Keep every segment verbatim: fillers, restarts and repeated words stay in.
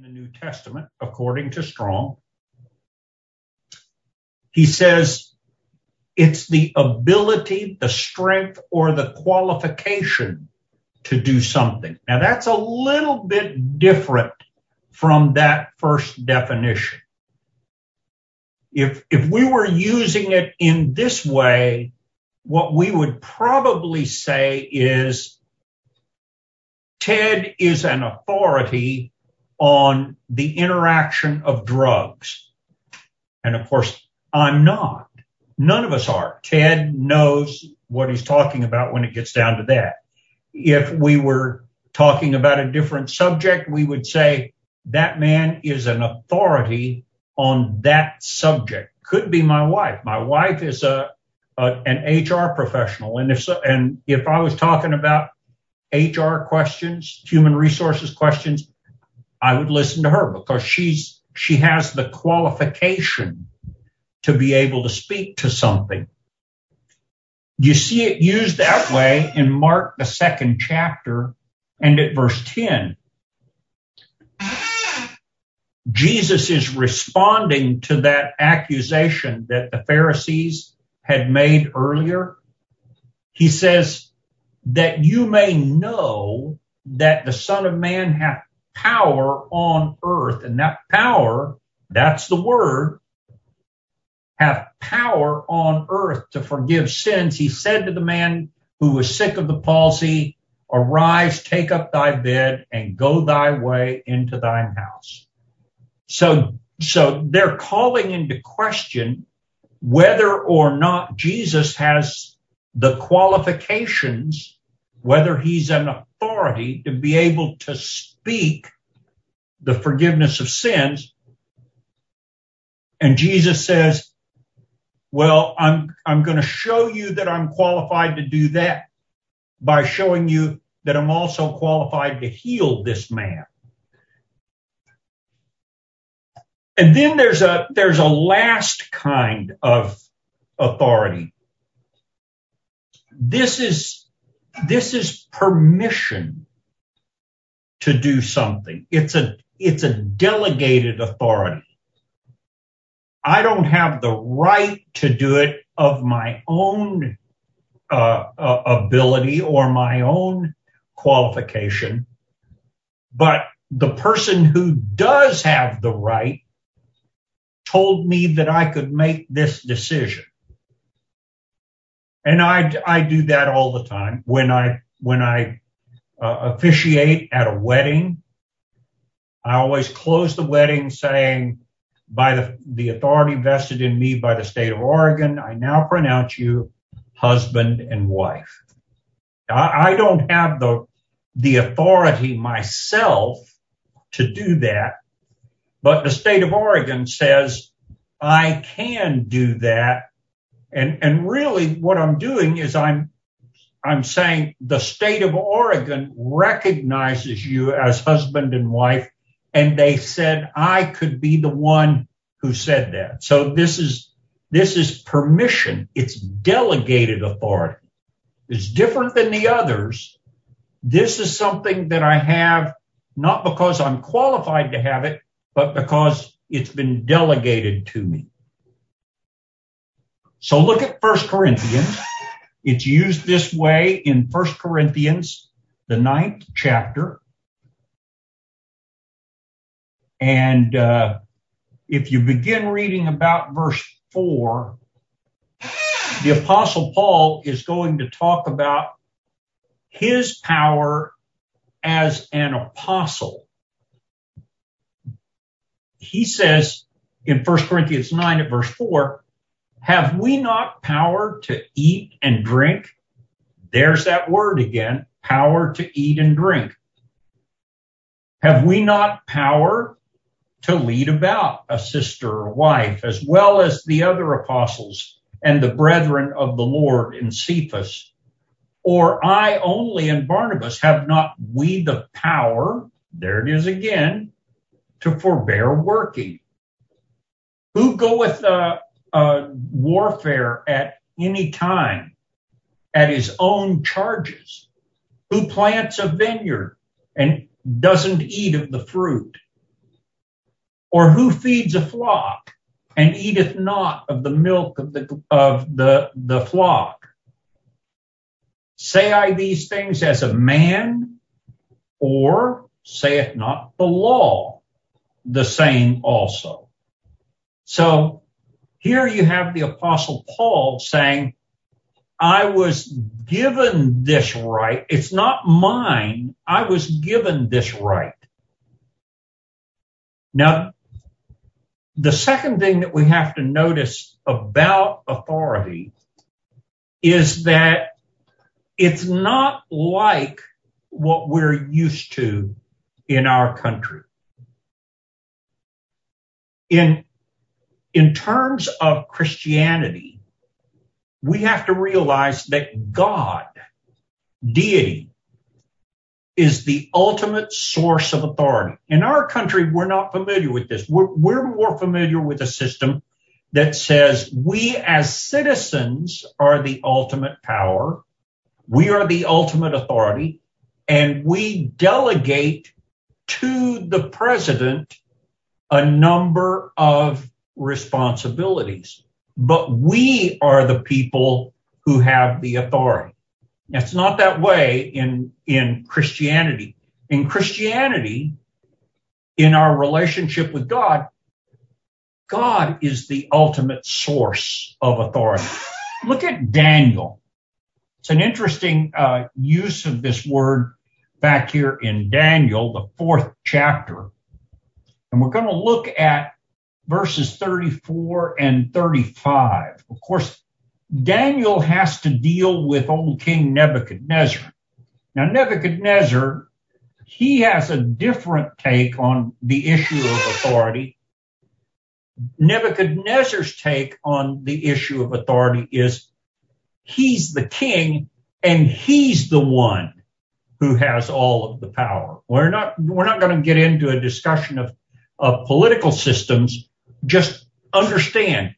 New Testament, according to Strong. He says it's the ability, the strength, or the qualification to do something. Now, that's a little bit different from that first definition. If, if we were using it in this way, what we would probably say is Ted is an authority on the interaction of drugs. And of course, I'm not. None of us are. Ted knows what he's talking about when it gets down to that. If we were talking about a different subject, we would say that man is an authority on that subject. Could be my wife. My wife is a, a an H R professional. And if so, and if I was talking about H R questions, human resources questions, I would listen to her because she's she has the qualification to be able to speak to something. You see it used that way in Mark, the second chapter, and at verse ten. Jesus is responding to that accusation that the Pharisees had made earlier. He says that you may know that the Son of Man hath power on earth, and that power, that's the word, have power on earth to forgive sins. He said to the man who was sick of the palsy, arise, take up thy bed, and go thy way into thine house. So, so they're calling into question whether or not Jesus has the qualifications, whether he's an authority to be able to speak the forgiveness of sins. And Jesus says, well, I'm, I'm going to show you that I'm qualified to do that by showing you that I'm also qualified to heal this man. And then there's a, there's a last kind of authority. This is, this is permission to do something. It's a, it's a delegated authority. I don't have the right to do it of my own uh, uh, ability or my own qualification, but the person who does have the right told me that I could make this decision. And I, I do that all the time. When I, when I uh, officiate at a wedding, I always close the wedding saying, by the, the authority vested in me by the state of Oregon, I now pronounce you husband and wife. I, I don't have the, the authority myself to do that, but the state of Oregon says I can do that. And, and really what I'm doing is I'm, I'm saying the state of Oregon recognizes you as husband and wife, and they said I could be the one who said that. So this is, this is permission. It's delegated authority. It's different than the others. This is something that I have not because I'm qualified to have it, but because it's been delegated to me. So look at First Corinthians. It's used this way in First Corinthians, the ninth chapter. And uh, if you begin reading about verse four, the Apostle Paul is going to talk about his power as an apostle. He says in First Corinthians nine at verse four, have we not power to eat and drink? There's that word again, power to eat and drink. Have we not power to lead about a sister or wife, as well as the other apostles and the brethren of the Lord in Cephas? Or I only and Barnabas, have not we the power, there it is again, to forbear working? Who goeth uh, uh, warfare at any time at his own charges? Who plants a vineyard and doesn't eat of the fruit? Or who feeds a flock and eateth not of the milk of the, of the, the flock? Say I these things as a man, or saith not the law the same also? So here you have the Apostle Paul saying, I was given this right. It's not mine. I was given this right. Now, the second thing that we have to notice about authority is that it's not like what we're used to in our country. In, in terms of Christianity, we have to realize that God, deity, is the ultimate source of authority. In our country, we're not familiar with this. We're, we're more familiar with a system that says we as citizens are the ultimate power, we are the ultimate authority, and we delegate to the president a number of responsibilities. But we are the people who have the authority. It's not that way in, in Christianity. In Christianity, in our relationship with God, God is the ultimate source of authority. Look at Daniel. It's an interesting uh, use of this word back here in Daniel, the fourth chapter. And we're going to look at verses thirty-four and thirty-five. Of course, Daniel has to deal with old King Nebuchadnezzar. Now, Nebuchadnezzar, he has a different take on the issue of authority. Nebuchadnezzar's take on the issue of authority is he's the king and he's the one who has all of the power. We're not, we're not going to get into a discussion of, of political systems. Just understand,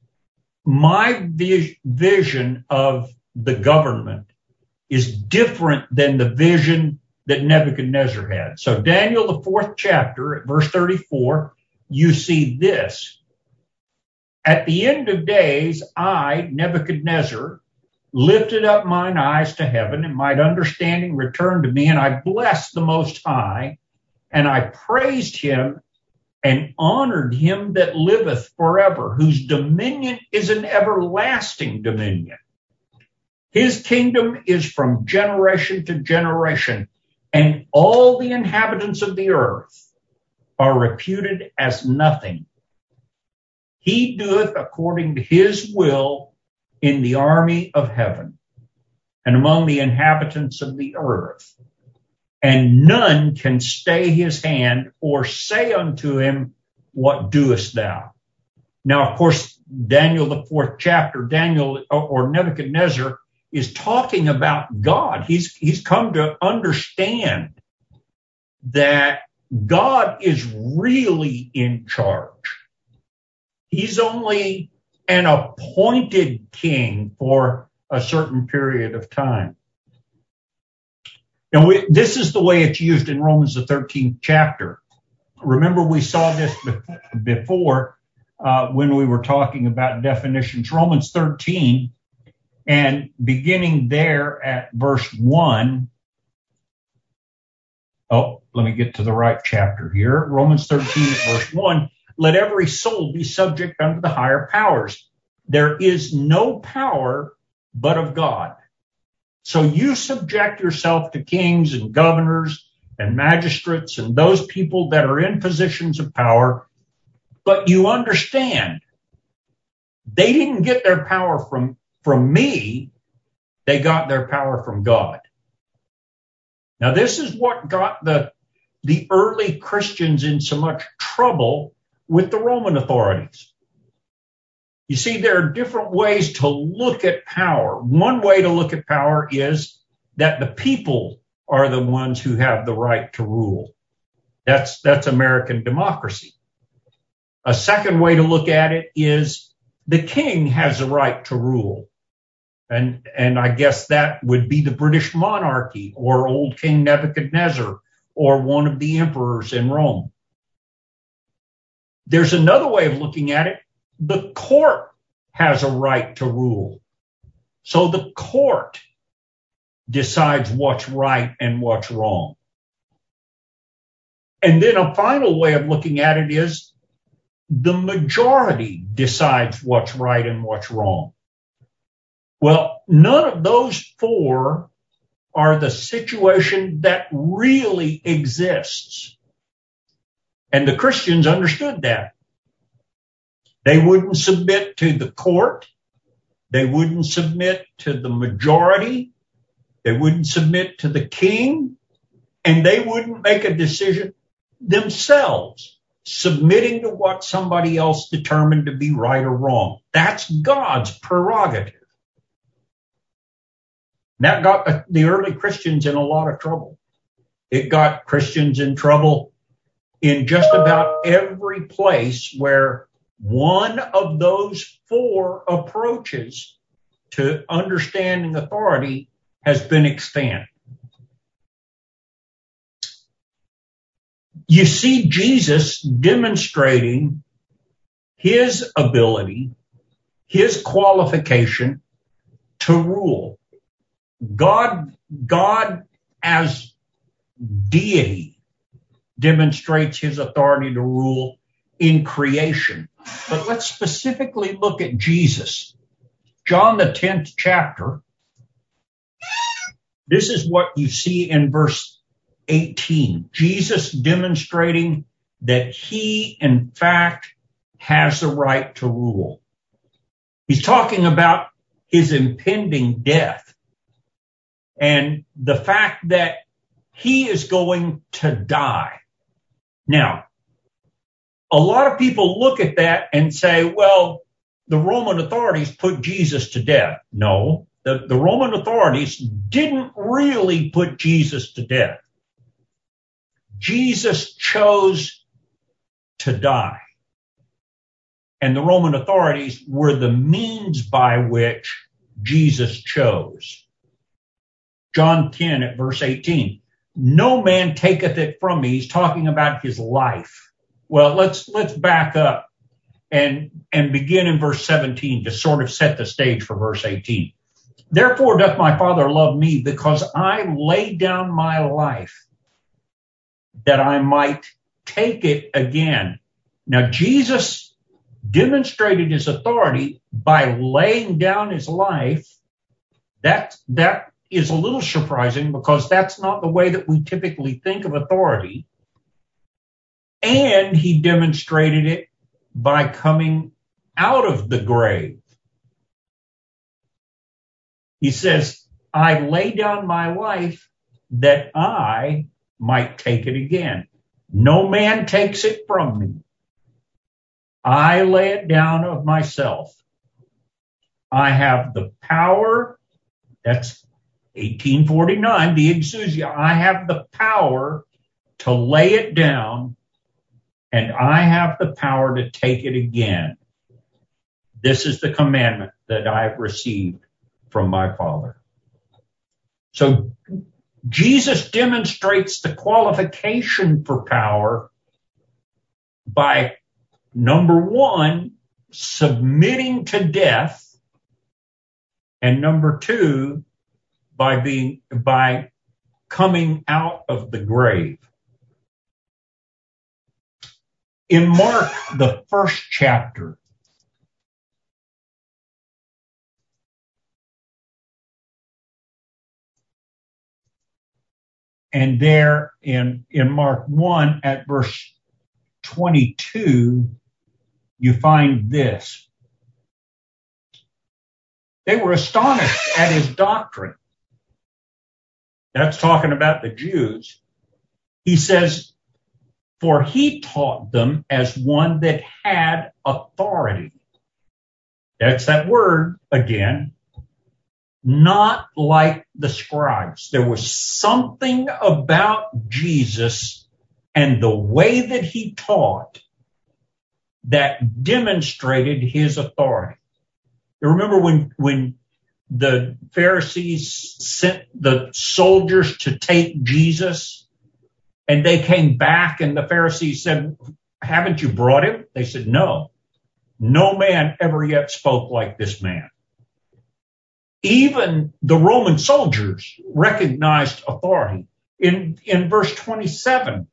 my vision of the government is different than the vision that Nebuchadnezzar had. So Daniel, the fourth chapter, at verse thirty-four, you see this. At the end of days, I, Nebuchadnezzar, lifted up mine eyes to heaven, and my understanding returned to me, and I blessed the Most High, and I praised him and honored him that liveth forever, whose dominion is an everlasting dominion. His kingdom is from generation to generation, and all the inhabitants of the earth are reputed as nothing. He doeth according to his will in the army of heaven and among the inhabitants of the earth. And none can stay his hand or say unto him, what doest thou? Now, of course, Daniel, the fourth chapter, Daniel or Nebuchadnezzar is talking about God. He's, he's come to understand that God is really in charge. He's only an appointed king for a certain period of time. And we, this is the way it's used in Romans, the thirteenth chapter. Remember, we saw this before uh, when we were talking about definitions. Romans thirteen, and beginning there at verse one. Oh, let me get to the right chapter here. Romans thirteen at verse one. Let every soul be subject unto the higher powers. There is no power but of God. So you subject yourself to kings and governors and magistrates and those people that are in positions of power, but you understand they didn't get their power from, from me. They got their power from God. Now, this is what got the, the early Christians in so much trouble with the Roman authorities. You see, there are different ways to look at power. One way to look at power is that the people are the ones who have the right to rule. That's, that's American democracy. A second way to look at it is the king has the right to rule. And, and I guess that would be the British monarchy or old King Nebuchadnezzar or one of the emperors in Rome. There's another way of looking at it. The court has a right to rule. So the court decides what's right and what's wrong. And then a final way of looking at it is the majority decides what's right and what's wrong. Well, none of those four are the situation that really exists. And the Christians understood that. They wouldn't submit to the court. They wouldn't submit to the majority. They wouldn't submit to the king. And they wouldn't make a decision themselves, submitting to what somebody else determined to be right or wrong. That's God's prerogative. That got the early Christians in a lot of trouble. It got Christians in trouble in just about every place where one of those four approaches to understanding authority has been expanded. You see Jesus demonstrating his ability, his qualification to rule. God, God as deity demonstrates his authority to rule in creation. But let's specifically look at Jesus. John, the tenth chapter. This is what you see in verse eighteen. Jesus demonstrating that he, in fact, has the right to rule. He's talking about his impending death and the fact that he is going to die. Now, a lot of people look at that and say, well, the Roman authorities put Jesus to death. No, the, the Roman authorities didn't really put Jesus to death. Jesus chose to die. And the Roman authorities were the means by which Jesus chose. John ten at verse eighteen. No man taketh it from me. He's talking about his life. Well, let's let's back up and, and begin in verse seventeen to sort of set the stage for verse eighteen. Therefore doth my Father love me, because I lay down my life that I might take it again. Now, Jesus demonstrated his authority by laying down his life. That, that is a little surprising because that's not the way that we typically think of authority. And he demonstrated it by coming out of the grave. He says, I lay down my life that I might take it again. No man takes it from me. I lay it down of myself. I have the power. That's eighteen forty-nine, the exousia. I have the power to lay it down, and I have the power to take it again. This is the commandment that I have received from my Father. So Jesus demonstrates the qualification for power by, number one, submitting to death, and number two, by being by coming out of the grave. In Mark, the first chapter, and there in, in Mark one at verse twenty-two, you find this. They were astonished at his doctrine. That's talking about the Jews. He says, for he taught them as one that had authority. That's that word again. Not like the scribes. There was something about Jesus and the way that he taught that demonstrated his authority. You remember when, when the Pharisees sent the soldiers to take Jesus, and they came back and the Pharisees said, haven't you brought him? They said, no, no man ever yet spoke like this man. Even the Roman soldiers recognized authority. In, in verse twenty-seven,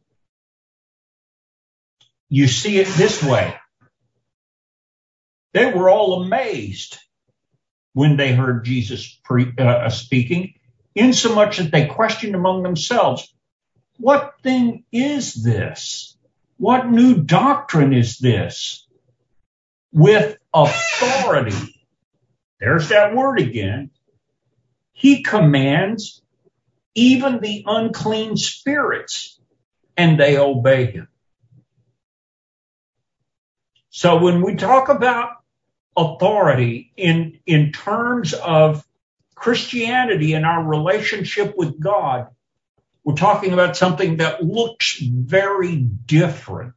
you see it this way. They were all amazed when they heard Jesus pre, uh, speaking, insomuch that they questioned among themselves, what thing is this? What new doctrine is this? With authority. There's that word again. He commands even the unclean spirits, and they obey him. So when we talk about authority in, in terms of Christianity and our relationship with God, we're talking about something that looks very different.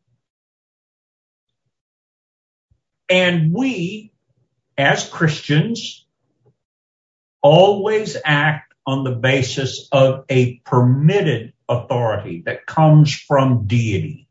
And we, as Christians, always act on the basis of a permitted authority that comes from deity.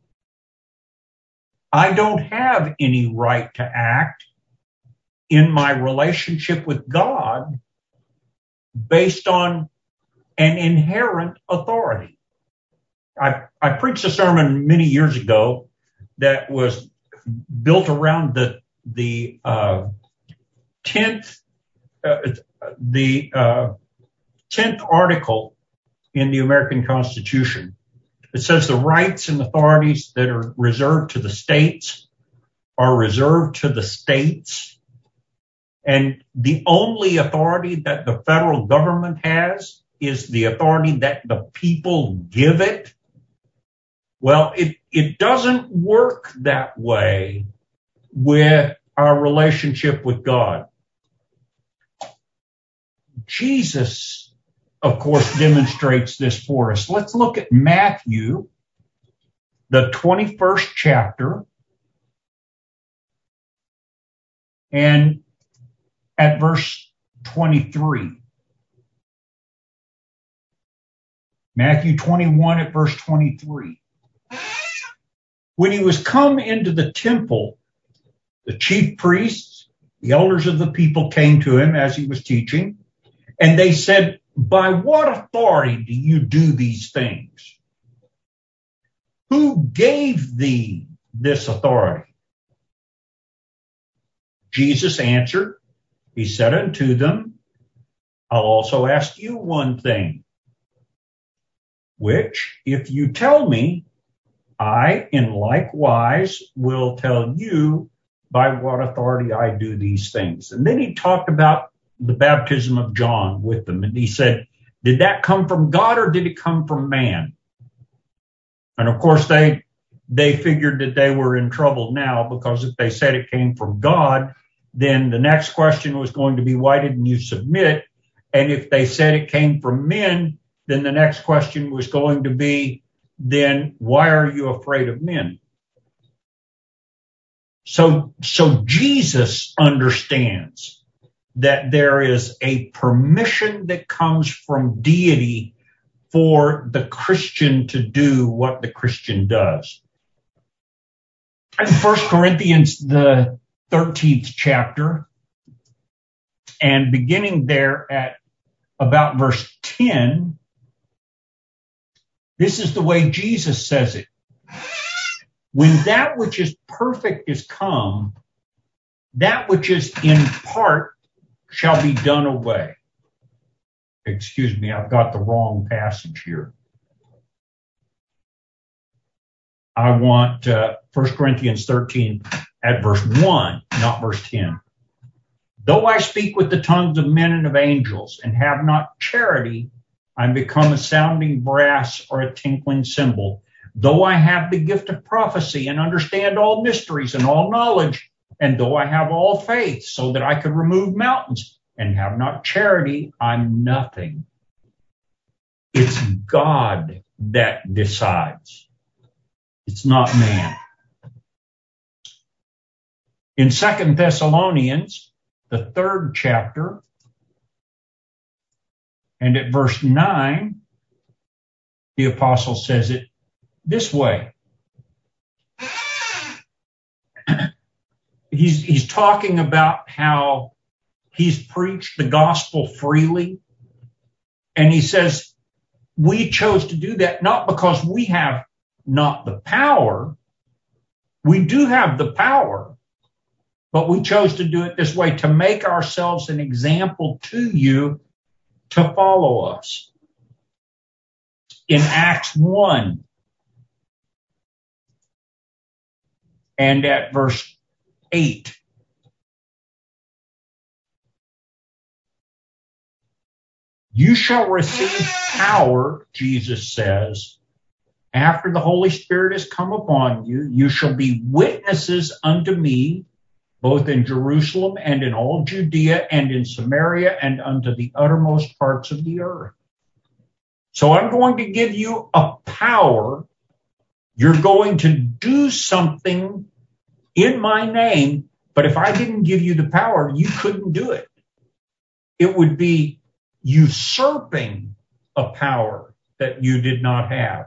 I don't have any right to act in my relationship with God based on an inherent authority. I, I preached a sermon many years ago that was built around the the uh, tenth uh, the uh, tenth article in the American Constitution. It says the rights and authorities that are reserved to the states are reserved to the states. And the only authority that the federal government has is the authority that the people give it. Well, it, it doesn't work that way with our relationship with God. Jesus, of course, demonstrates this for us. Let's look at Matthew, the twenty-first chapter, and at verse twenty-three. Matthew twenty-one at verse twenty-three. When he was come into the temple, the chief priests, the elders of the people came to him as he was teaching, and they said, by what authority do you do these things? Who gave thee this authority? Jesus answered, he said unto them, I'll also ask you one thing, which if you tell me, I in like wise will tell you by what authority I do these things. And then he talked about the baptism of John with them. And he said, did that come from God or did it come from man? And of course, they they figured that they were in trouble now, because if they said it came from God, then the next question was going to be, why didn't you submit? And if they said it came from men, then the next question was going to be, then why are you afraid of men? So, so Jesus understands that there is a permission that comes from deity for the Christian to do what the Christian does. In First Corinthians, the thirteenth chapter, and beginning there at about verse ten, this is the way Jesus says it. When that which is perfect is come, that which is in part shall be done away. Excuse me, I've got the wrong passage here. I want uh, First Corinthians thirteen at verse one, not verse ten. Though I speak with the tongues of men and of angels and have not charity, I become a sounding brass or a tinkling cymbal. Though I have the gift of prophecy and understand all mysteries and all knowledge, and though I have all faith so that I could remove mountains and have not charity, I'm nothing. It's God that decides. It's not man. In Second Thessalonians, the third chapter, and at verse nine, the apostle says it this way. he's, he's talking about how he's preached the gospel freely. And he says, we chose to do that not because we have not the power. We do have the power, but we chose to do it this way to make ourselves an example to you to follow us. In Acts one and at verse eight, you shall receive power, Jesus says, after the Holy Spirit has come upon you. You shall be witnesses unto me, both in Jerusalem and in all Judea and in Samaria and unto the uttermost parts of the earth. So I'm going to give you a power. You're going to do something in my name, but if I didn't give you the power, you couldn't do it. It would be usurping a power that you did not have.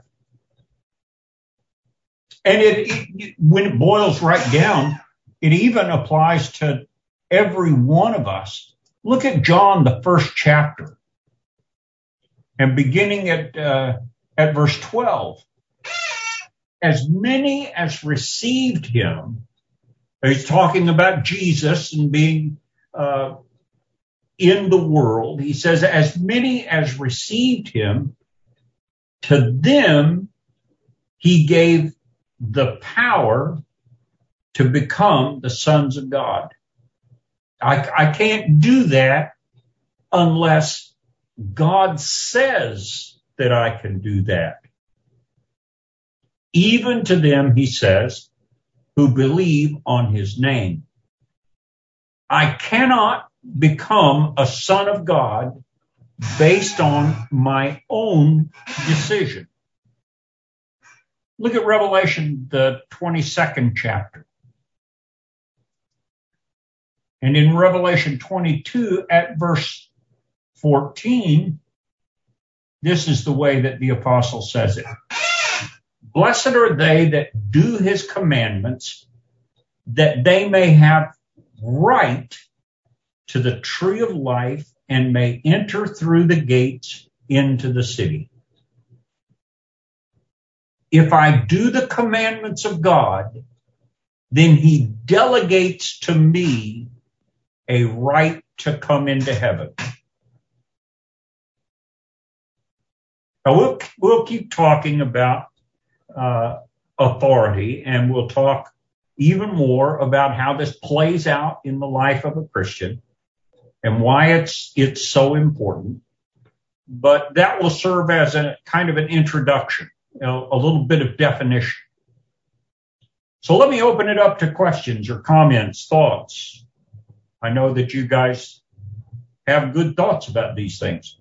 And it, it when it boils right down, it even applies to every one of us. Look at John, the first chapter, and beginning at uh, at verse twelve. As many as received him, he's talking about Jesus and being uh, in the world. He says, as many as received him, to them he gave the power to become the sons of God. I, I can't do that unless God says that I can do that. Even to them, he says, who believe on his name. I cannot become a son of God based on my own decision. Look at Revelation, the twenty-second chapter. And in Revelation twenty-two at verse fourteen, this is the way that the apostle says it. Blessed are they that do his commandments, that they may have right to the tree of life and may enter through the gates into the city. If I do the commandments of God, then he delegates to me a right to come into heaven. Now we'll, we'll keep talking about uh, authority, and we'll talk even more about how this plays out in the life of a Christian and why it's it's so important. But that will serve as a kind of an introduction, you know, a little bit of definition. So let me open it up to questions or comments, thoughts. I know that you guys have good thoughts about these things.